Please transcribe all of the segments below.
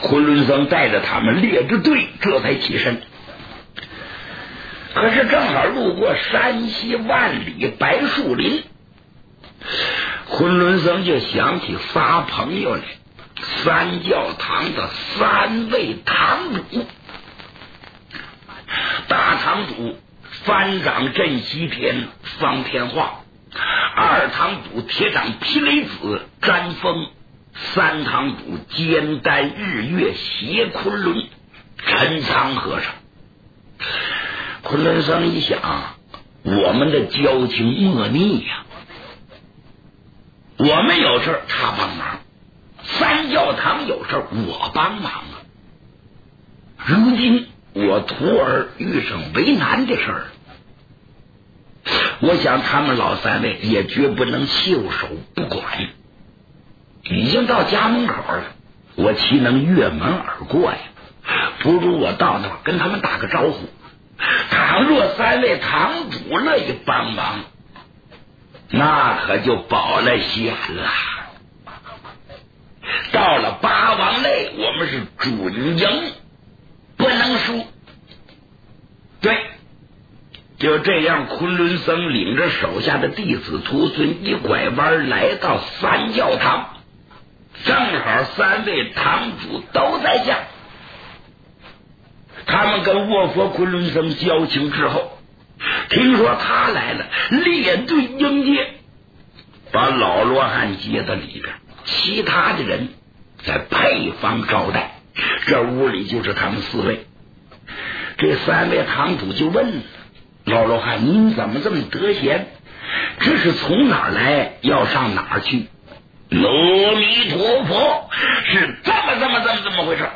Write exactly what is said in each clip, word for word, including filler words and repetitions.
昆仑僧带着他们列着队，这才起身。可是正好路过山西万里白树林，昆仑僧就想起仨朋友来，三教堂的三位堂主，大堂主翻掌镇西天方天画，二堂主铁掌霹雷子詹风，三堂主肩担日月斜昆仑陈仓和尚。昆仑僧一想，我们的交情莫逆呀、啊，我们有事他帮忙，三教堂有事我帮忙啊。如今我徒儿遇上为难的事儿，我想他们老三位也绝不能袖手不管。已经到家门口了，我岂能越门而过呀？不如我到那儿跟他们打个招呼，倘若三位堂主乐意帮忙，那可就保了险了。到了八王类，我们是准赢，不能输。对，就这样，昆仑僧领着手下的弟子徒孙一拐弯来到三教堂，正好三位堂主都在家。他们跟卧佛昆仑僧交情之后，听说他来了，列队迎接，把老罗汉接到里边，其他的人在配方招待。这屋里就是他们四位。这三位堂主就问老罗汉：“您怎么这么得闲？这是从哪儿来，要上哪儿去？”阿弥陀佛，是这么这么这么这么回事。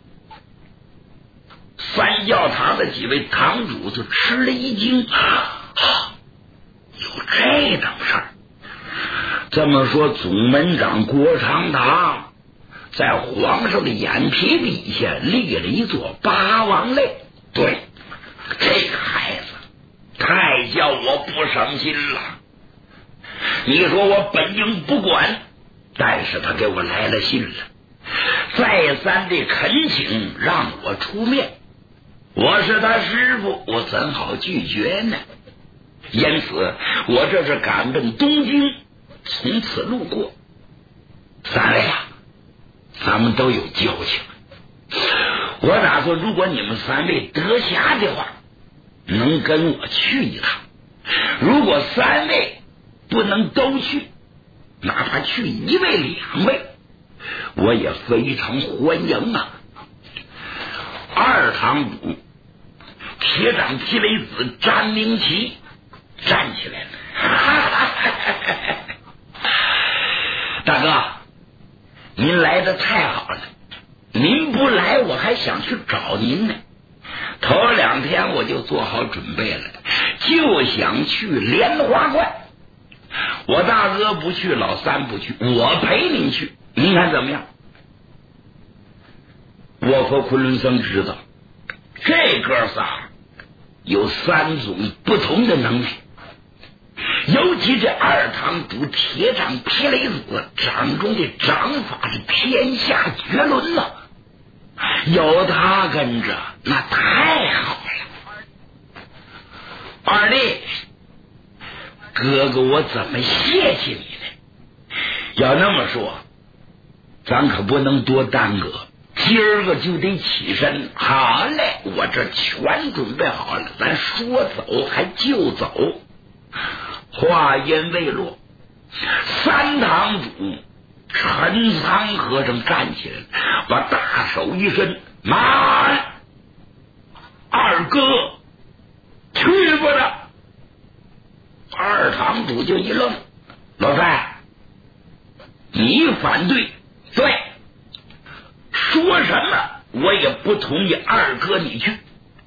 三教堂的几位堂主就吃了一惊，啊，有这等事儿。这么说，总门长郭长堂在皇上的眼皮底下立了一座八王类。对，这个孩子太叫我不省心了。你说我本应不管，但是他给我来了信了，再三的恳请让我出面。我是他师傅，我怎好拒绝呢？因此我这是赶奔东京，从此路过。三位啊，咱们都有交情，我打算如果你们三位得暇的话，能跟我去一趟。如果三位不能都去，哪怕去一位两位，我也非常欢迎啊。二堂主铁掌霹雷子詹明奇站起来了，大哥，您来的太好了，您不来我还想去找您呢。头两天我就做好准备了，就想去莲花观。我大哥不去，老三不去，我陪您去，您看怎么样？我和昆仑僧知道这哥仨有三种不同的能力，尤其这二堂主铁掌霹雷子掌中的掌法是天下绝伦了，有他跟着那太好了。二弟，哥哥我怎么谢谢你呢？要那么说，咱可不能多耽搁，今儿个就得起身。好嘞，我这全准备好了，咱说走还就走。话音未落，三堂主陈仓和尚站起来了，把大手一伸：“慢，二哥，去不了。”二堂主就一愣：“老三，你反对？对，说什么我也不同意二哥你去。”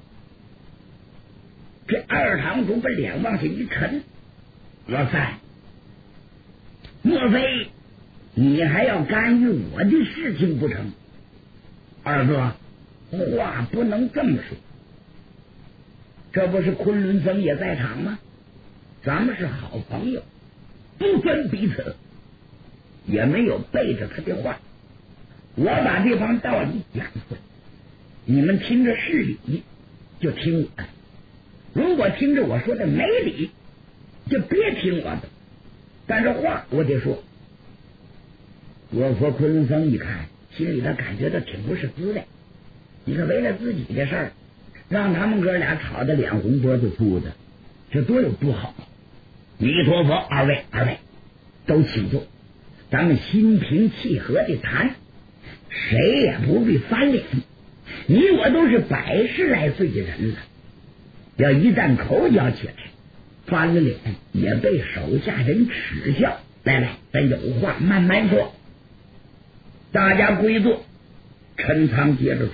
这二堂主把脸往下一沉：“老三，莫非你还要干预我的事情不成？”“二哥，话不能这么说，这不是昆仑僧也在场吗？咱们是好朋友，不分彼此，也没有背着他的话。 我把这帮道理讲出来，你们听着是理就听我的，如果听着我说的没理，就别听我的。但是话我得说。我和昆仑僧一看，心里头感觉到挺不是滋味。你看，为了自己的事儿，让他们哥俩吵得脸红脖子粗的，这多有不好。弥陀佛，二位二位都请坐，咱们心平气和的谈，谁也不必翻脸。你我都是百十来岁的人了，要一旦口角起来，翻了脸也被手下人耻笑。来来，咱有话慢慢说。大家归坐。陈仓接着说：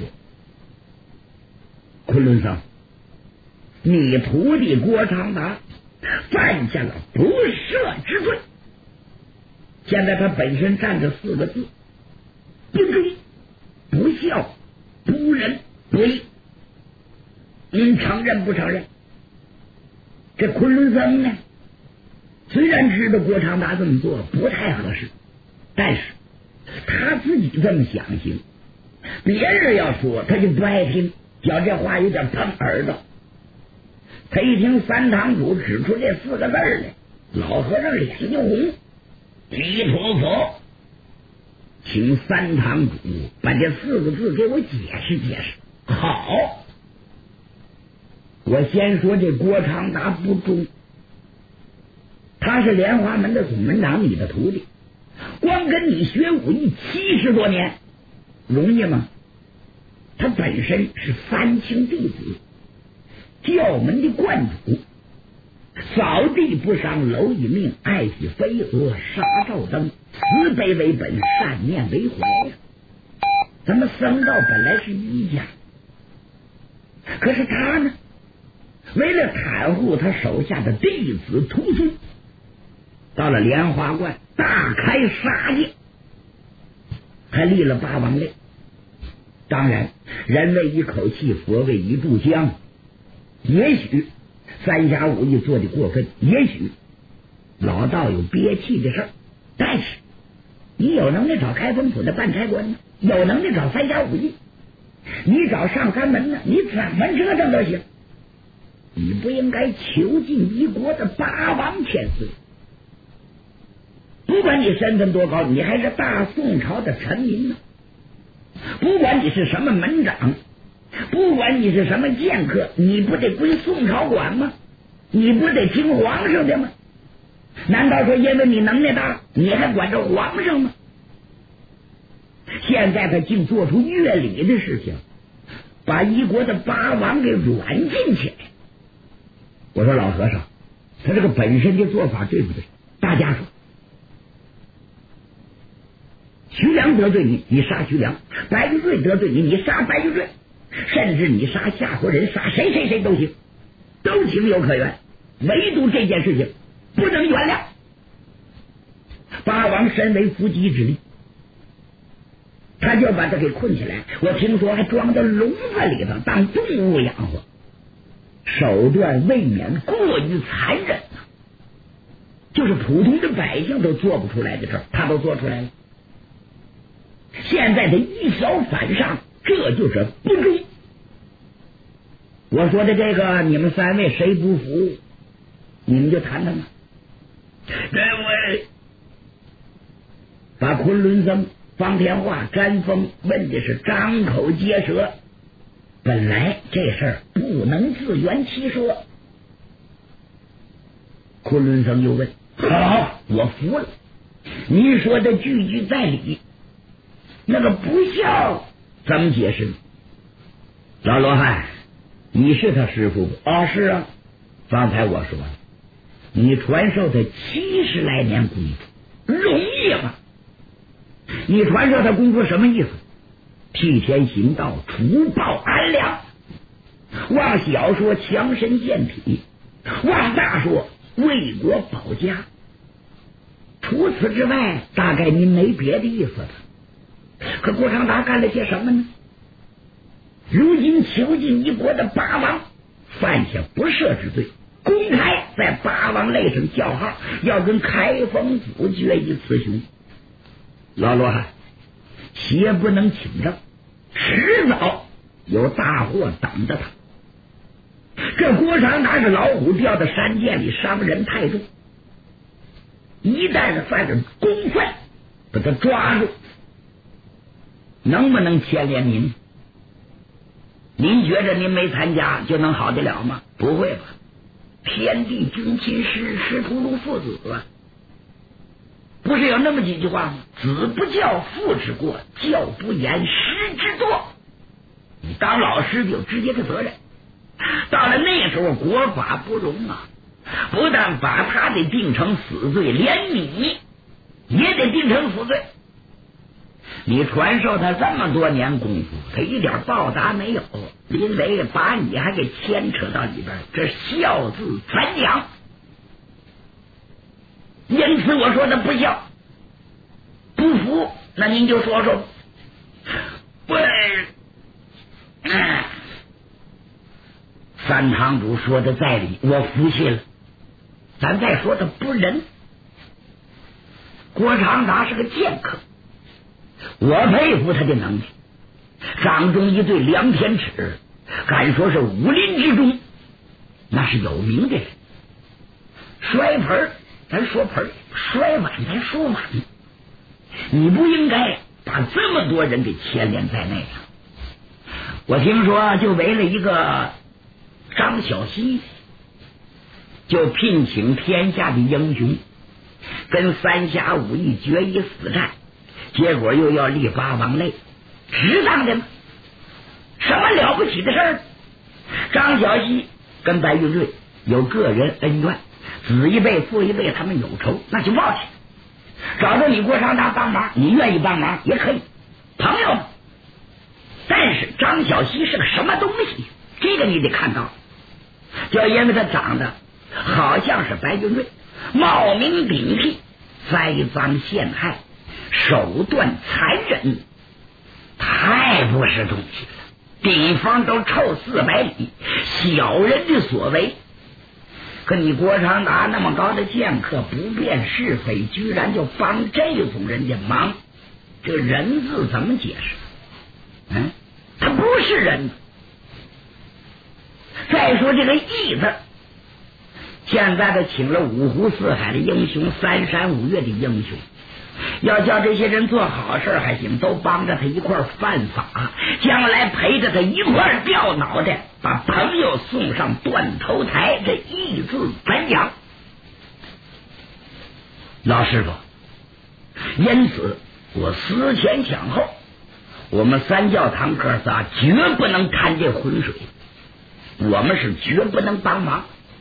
昆仑僧，你徒弟郭长达犯下了不赦之罪，现在他本身站着四个字：不忠、不孝、不仁不义。您承认不承认？这昆仑僧呢，虽然知道郭长达这么做不太合适，但是他自己这么想行，别人要说他就不爱听，觉这话有点碰耳朵。他一听三堂主指出这四个字来，老和尚脸就红。弥陀佛，请三堂主把这四个字给我解释解释。好，我先说这郭长达不忠，他是莲花门的总门长，你的徒弟，光跟你学武艺七十多年，容易吗？他本身是三清弟子，教门的观主，扫地不伤蝼蚁命，爱惜飞蛾杀照灯，慈悲为本，善念为怀呀。咱们僧道本来是一家，可是他呢，为了袒护他手下的弟子徒孙，到了莲花观大开杀戒，还立了八王令。当然，人为一口气，佛为一炷香。也许三侠五义做的过分，也许老道有憋气的事儿，但是你有能耐找开封府的办差官呢，有能耐找三侠五义，你找上山门呢，你怎么折腾都行。你不应该囚禁一国的八王千岁，不管你身份多高，你还是大宋朝的臣民呢。不管你是什么门长，不管你是什么剑客，你不得归宋朝管吗？你不得听皇上的吗？难道说因为你能耐大，你还管着皇上吗？现在他竟做出越礼的事情，把一国的八王给软禁起来。我说老和尚，他这个本身的做法对不对？大家说，徐良得罪你，你杀徐良；白玉瑞得罪你，你杀白玉瑞，甚至你杀夏国人，杀谁谁谁都行，都情有可原。唯独这件事情不能原谅。八王身为伏击之力，他就把他给困起来，我听说还装在笼子里头当动物养活，手段未免过于残忍了，就是普通的百姓都做不出来的事儿，他都做出来了。现在他一小反上，这就是不忠。我说的这个，你们三位谁不服，你们就谈谈吧。这位把昆仑僧、方天化、詹峰问的是张口结舌，本来这事儿不能自圆其说。昆仑僧又问：好，我服了，您说的句句在理，那个不孝怎么解释呢？老罗汉，你是他师傅不？哦，是啊。刚才我说了，你传授他七十来年功夫，容易吗？你传授他功夫什么意思？替天行道，除暴安良。往小说强身健体，往大说为国保家。除此之外，大概您没别的意思了。可郭长达干了些什么呢？如今囚禁一国的八王，犯下不赦之罪，公开在八王类上叫号，要跟开封府决一雌雄。老罗汉， 邪不能侵正，迟早有大祸等着他。这郭长达是老虎掉到山涧里，伤人太重，一旦是犯了公犯，把他抓住，能不能牵连您？您觉着您没参加就能好得了吗？不会吧！天地君亲师，师徒如父子啊！不是有那么几句话吗？子不教，父之过；教不严，师之惰。你当老师有直接的责任。到了那时候，国法不容啊！不但把他得定成死罪，连你也得定成死罪。你传授他这么多年功夫，他一点报答没有，因为把你还给牵扯到里边，这孝字怎讲？因此我说他不孝，不服，那您就说说。不，嗯，三堂主说的在理，我服气了。咱再说他不仁，郭长达是个剑客，我佩服他的能力，掌中一对量天尺，敢说是武林之中那是有名的人。摔盆咱说盆，摔碗咱说碗，你不应该把这么多人给牵连在内啊！我听说就为了一个张小希，就聘请天下的英雄跟三侠五义决一死战，结果又要立八王类，值当的吗？什么了不起的事儿？张小希跟白云瑞有个人恩怨，子一辈父一辈他们有仇，那就报去，找到你郭长达帮忙，你愿意帮忙也可以，朋友们。但是张小希是个什么东西？这个你得看到，就因为他长得好像是白云瑞，冒名顶替，栽赃陷害，手段残忍，太不是东西了。顶方都臭四百里，小人的所为。可你郭长达那么高的剑客，不辨是非，居然就帮这种人家忙，这人字怎么解释？嗯，他不是人。再说这个义字，现在他请了五湖四海的英雄，三山五岳的英雄，要叫这些人做好事还行，都帮着他一块犯法，将来陪着他一块掉脑袋，把朋友送上断头台，这义字怎讲？老师傅，因此我思前想后，我们三教堂哥仨绝不能贪这浑水，我们是绝不能帮忙，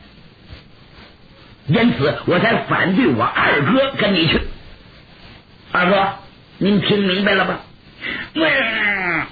因此我才反对我二哥跟你去。二哥，您听明白了吧？嗯，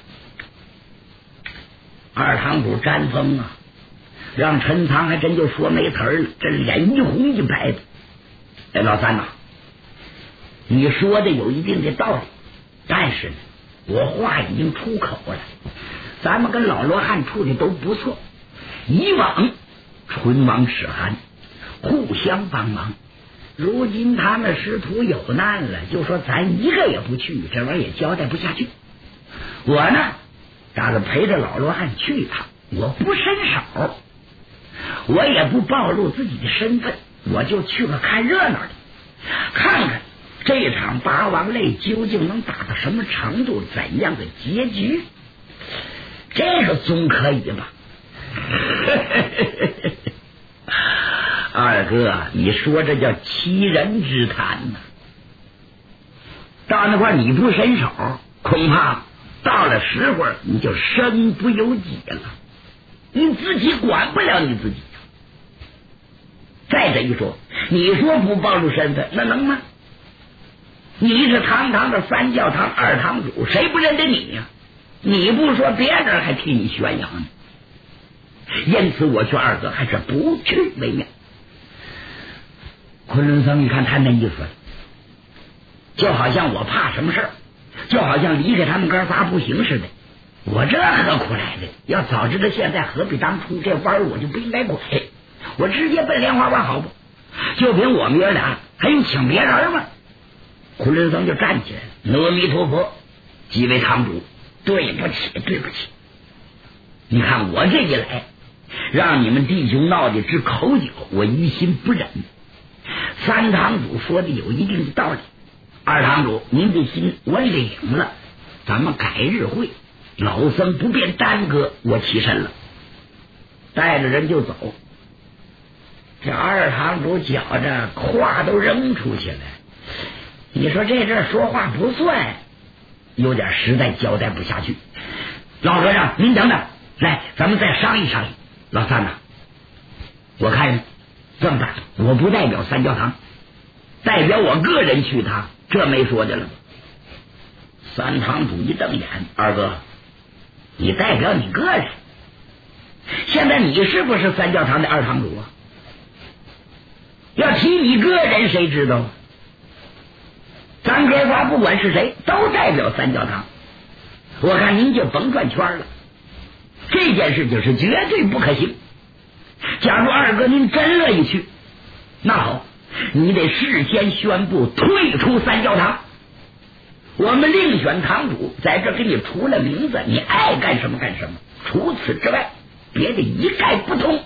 二堂主沾风啊，让陈仓还真就说没词儿了，这脸一红一白的。哎，老三呐，你说的有一定的道理，但是呢，我话已经出口了，咱们跟老罗汉处的都不错，以往唇亡齿寒，互相帮忙。如今他们师徒有难了，就说咱一个也不去，这玩意儿也交代不下去。我呢，打算陪着老罗汉去一趟，我不伸手，我也不暴露自己的身份，我就去个看热闹的，看看这场八王类究竟能打到什么程度，怎样的结局，这个总可以吧？二哥，你说这叫欺人之谈呢、啊？到那块你不伸手，恐怕到了时候你就身不由己了，你自己管不了你自己。再者一说，你说不暴露身份，那能吗？你是堂堂的三教堂二堂主，谁不认得你呀、啊？你不说，别人还替你宣扬呢。因此，我劝二哥还是不去为妙。昆仑僧，你看他那意思，就好像我怕什么事儿，就好像离开他们哥仨不行似的。我这何苦来的？要早知道现在，何必当初这弯我就不应该拐，我直接奔莲花湾好不？就凭我们爷俩，还用请别人吗？昆仑僧就站起来了，阿弥陀佛， 几位堂主，对不起对不起，你看我这一来，让你们弟兄闹的直口角，我于心不忍。三堂主说的有一定的道理，二堂主您的心我领了，咱们改日会，老僧不便耽搁，我起身了，带着人就走。这二堂主觉着话都扔出去了，你说这阵说话不算，有点实在交代不下去。老和尚您等等，来咱们再商议商议。老三呐，我看这么办，我不代表三教堂，代表我个人去他，这没说的了。三堂主一瞪眼，二哥你代表你个人，现在你是不是三教堂的二堂主啊？要提你个人谁知道？咱哥仨不管是谁都代表三教堂，我看您就甭转圈了，这件事情是绝对不可行。假如二哥您真乐意去，那好，你得事先宣布退出三教堂，我们另选堂主，在这给你出了名字，你爱干什么干什么，除此之外别的一概不通。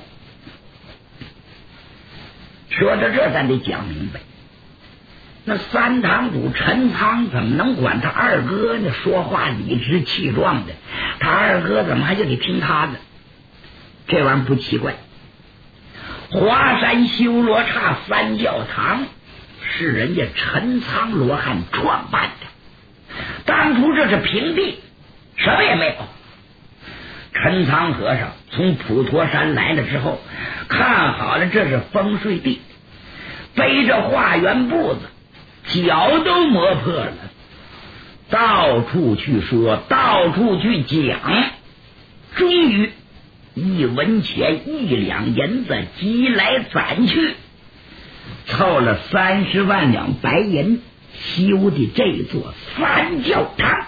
说到这咱得讲明白，那三堂主陈仓怎么能管他二哥呢？说话理直气壮的，他二哥怎么还就得听他的？这玩意儿不奇怪。华山修罗刹三教堂是人家陈仓罗汉创办的，当初这是平地，什么也没有。陈仓和尚从普陀山来了之后，看好了这是风水地，背着化缘步子，脚都磨破了，到处去说，到处去讲，终于一文钱一两银子积来攒去，凑了三十万两白银，修的这座三教堂。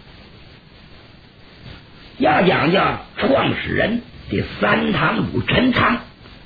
要讲究创始人的三堂主陈仓，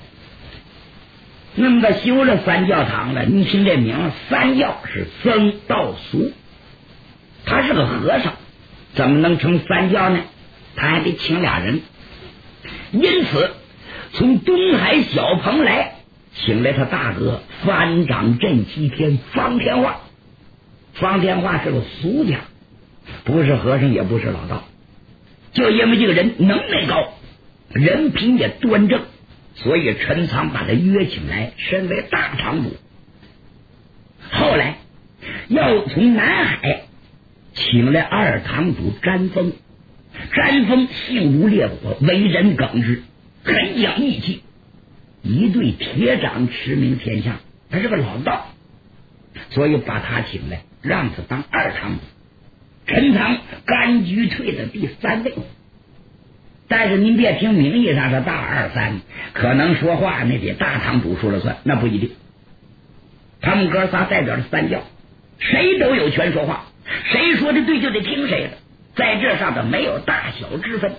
那么他修了三教堂了，你听这名，三教是僧道俗，他是个和尚，怎么能成三教呢？他还得请俩人，因此从东海小蓬莱请来他大哥方丈镇西天方天化。方天化是个俗家，不是和尚也不是老道，就因为这个人能耐高，人品也端正，所以陈仓把他约请来，身为大堂主。后来要从南海请来二堂主詹峰，詹峰性如烈火，为人耿直，很讲义气，一对铁掌驰名天下，他是个老道，所以把他请来，让他当二堂主。陈仓甘居退的第三位，但是您别听名义上是大二三，可能说话那得大堂主说了算，那不一定。他们哥仨代表着三教，谁都有权说话，谁说的对就得听谁的，在这上头没有大小之分。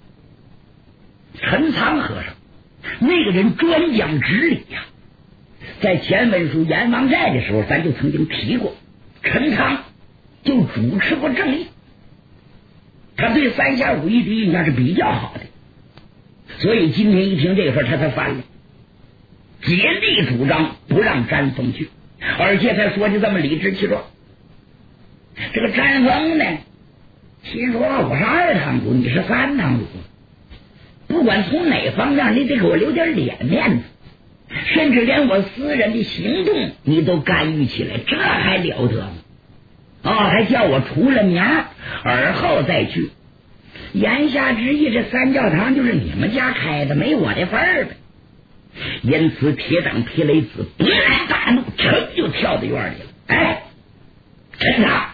陈仓和尚那个人专讲直理呀、啊，在前文书阎王寨的时候咱就曾经提过，陈仓就主持过正义，他对三下五义的印象是比较好的，所以今天一听这个事他才翻了，竭力主张不让詹峰去，而且他说的这么理直气壮。这个詹峰呢，心说我是二堂主，你是三堂主，不管从哪方面你得给我留点脸面子，甚至连我私人的行动你都干预起来，这还了得吗？哦，还叫我出了名而后再去，言下之意这三教堂就是你们家开的，没我的份儿呗。因此铁掌皮雷子勃然大怒，噌就跳到院里了。哎，陈大，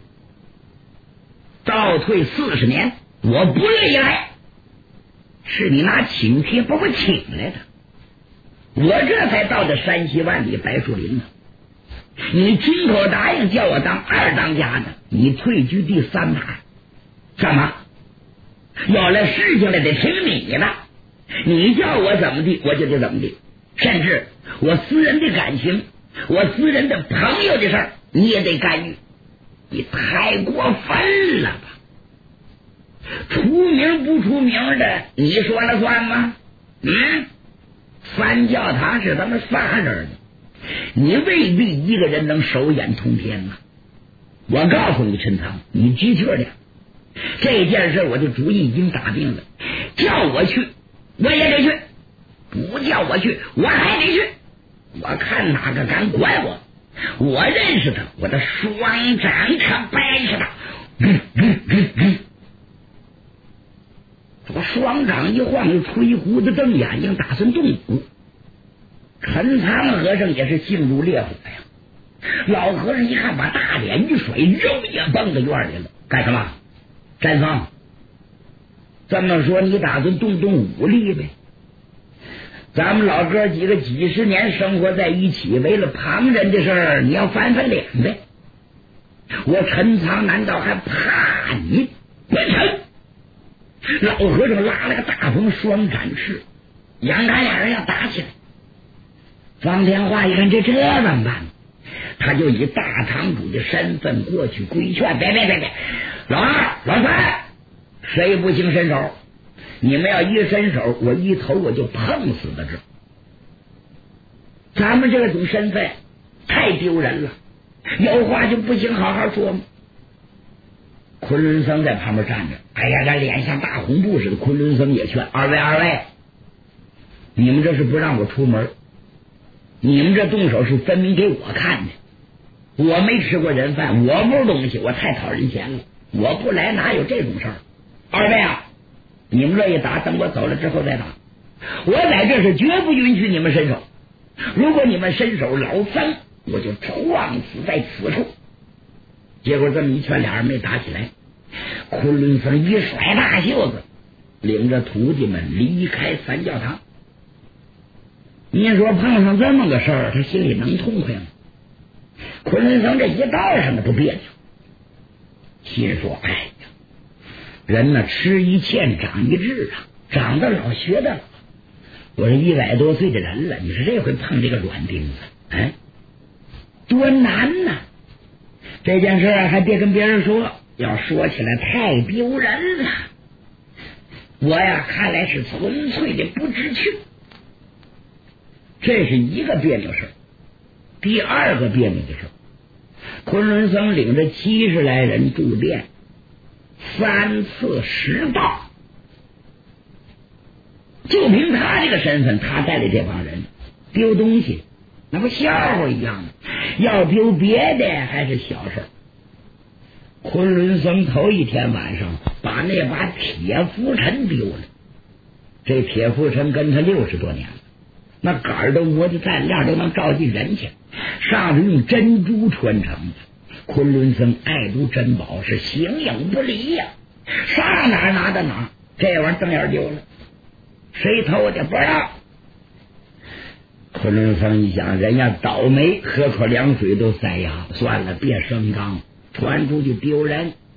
倒退四十年，我不愿意来，是你拿请帖把我请来的，我这才到的山西万里白树林呢。你亲口答应叫我当二当家的，你退居第三排，干嘛？有了事情了得听你的，你叫我怎么地我就得怎么地，甚至我私人的感情，我私人的朋友的事儿你也得干预。 你太过分了吧？出名不出名的，你说了算吗？嗯，三教堂是咱们仨人的，你未必一个人能手眼通天啊！我告诉你，陈仓，你知趣点，这件事我的主意已经打定了，叫我去我也得去，不叫我去我还得去，我看哪个敢管我！我认识他，我的双掌可掰扯他。嗯嗯嗯嗯，我双掌一晃，就吹胡子瞪眼睛，打算动武。陈仓和尚也是性如烈火呀，老和尚一看，把大脸一甩，肉也蹦到院里了。干什么？詹方，这么说你打算动动武力呗？咱们老哥几个几十年生活在一起，为了旁人的事儿，你要翻翻脸呗？我陈仓难道还怕你？滚成！老和尚拉了个大风双展翅，眼看俩人要打起来。方天化一看这这怎么办？他就以大堂主的身份过去规劝：别别别别，老二老三，谁不行伸手？你们要一伸手，我一头我就碰死在这。咱们这种身份太丢人了，有话就不行好好说吗？昆仑僧在旁边站着，哎呀，这脸像大红布似的。昆仑僧也劝：二位二位，你们这是不让我出门，你们这动手是分明给我看的。我没吃过人饭，我不是东西，我太讨人嫌了，我不来哪有这种事儿？二位啊，你们乐意打，等我走了之后再打。我在这是绝不允许你们伸手，如果你们伸手，老僧我就撞死在此处。结果这么一劝，俩人没打起来。昆仑僧一甩大袖子，领着徒弟们离开三教堂。你说碰上这么个事儿，他心里能痛快吗？昆仑僧这一道上的不别扭，心说：哎呀，人呢吃一堑长一智啊，长得老学得老。我是一百多岁的人了，你说这回碰这个软钉子，哎，多难呐！这件事还别跟别人说，要说起来太丢人了。我呀，看来是纯粹的不知趣。这是一个别扭事。第二个别扭的事，昆仑僧领着七十来人住店，三次十道。就凭他这个身份，他带的这帮人丢东西，那不笑话一样吗？要丢别的还是小事。昆仑僧头一天晚上把那把铁浮尘丢了，这铁浮尘跟他六十多年了，那杆儿都磨的蘸料都能照进人去，上头用珍珠穿成的。昆仑僧爱如珍宝，是形影不离呀、啊，上哪儿拿到哪儿，这玩意儿瞪眼丢了，谁偷的不知道。昆仑僧一想，人家倒霉，喝口凉水都塞牙，算了，别声张，传出去丢人。